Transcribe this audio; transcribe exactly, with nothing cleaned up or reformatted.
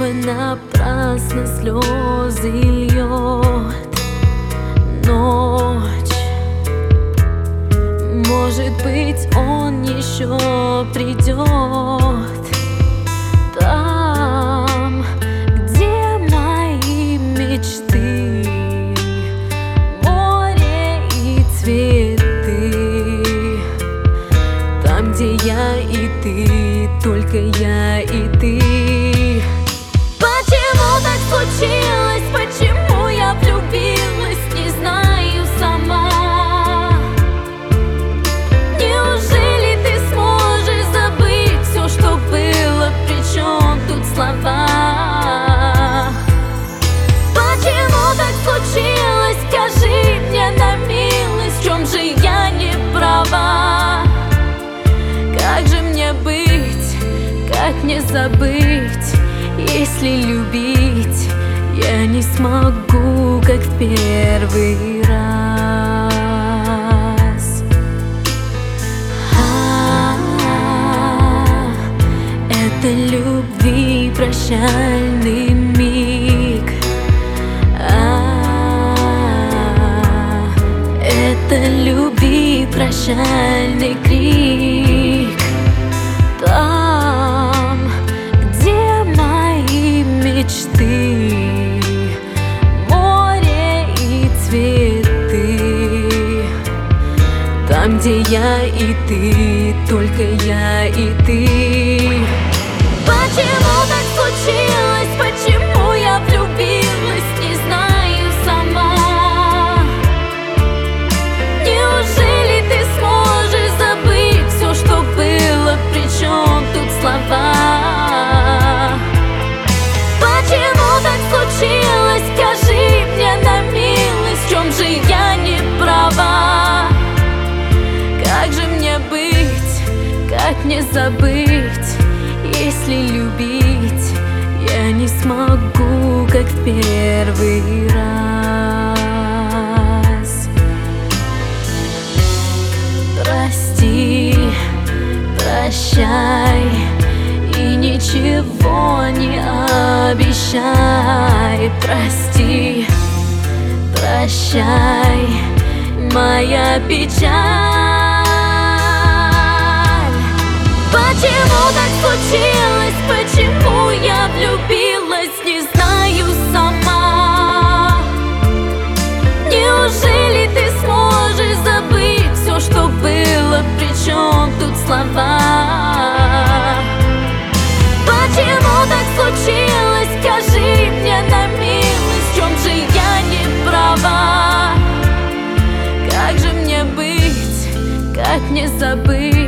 же напрасно слезы льет ночь. Может быть, он еще придет там, где мои мечты, море и цветы, там, где я и ты, только я и ты. Почему так случилось? Почему я влюбилась? Не знаю сама. Неужели ты сможешь забыть все, что было? Причем тут слова? Почему так случилось? Скажи мне на милость, в чем же я не права? Как же мне быть? Как мне забыть? Если любить я не смогу, как в первый раз. А-а-а, это любви прощальный миг. А-а-а, это любви прощальный крик. Там, где мои мечты, море и цветы, там, где я и ты, только я и ты. Почему так случилось? Почему я влюбилась? Не знаю сама. Неужели ты сможешь забыть все, что было? Причем тут слова? Почему так случилось? Скажи мне на милость, в чем же я не права? Как же мне быть? Как мне забыть? Если любить я не смогу, как в первый раз. Прости, прощай и ничего не обещай. Прости, прощай, моя печаль. Почему так случилось? Почему я влюбилась? Не знаю сама. Неужели ты сможешь забыть все, что было? Причем тут слова? Почему так случилось? Скажи мне на милость, в чем же я не права? Как же мне быть? Как мне забыть?